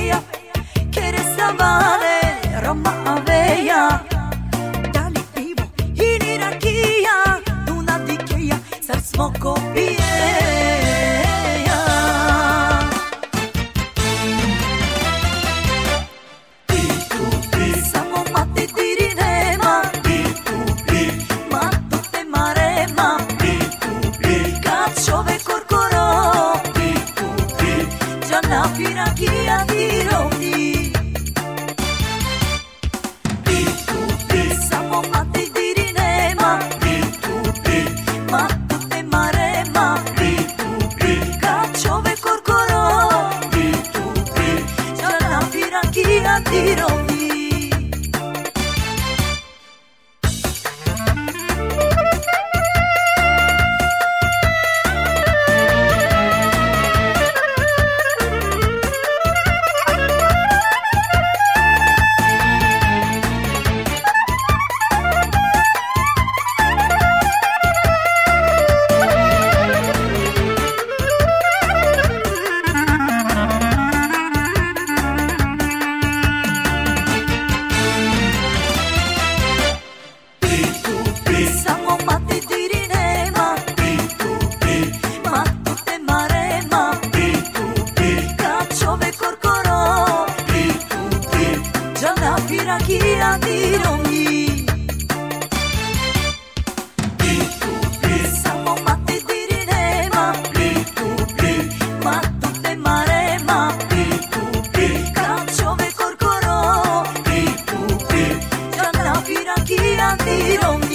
fea, que eres vale, Roma aveia. Dali pivo, inirakia, una dikeia, sar smo kopieja. Samo mati diri nema, ma to te marema, kad čovek korkoro, già na pirakia ti rodi. Samo mati diri nema, ma to te marema, kad čovek korkoro, già na pirakia ti rodi. Samo mati diri nema, ma to te marema, kad čovek korkoro, già na pirakia ti rodi. Samo mati diri nema, ma to te marema, kad čovek korkoro, già na pirakia ti rodi.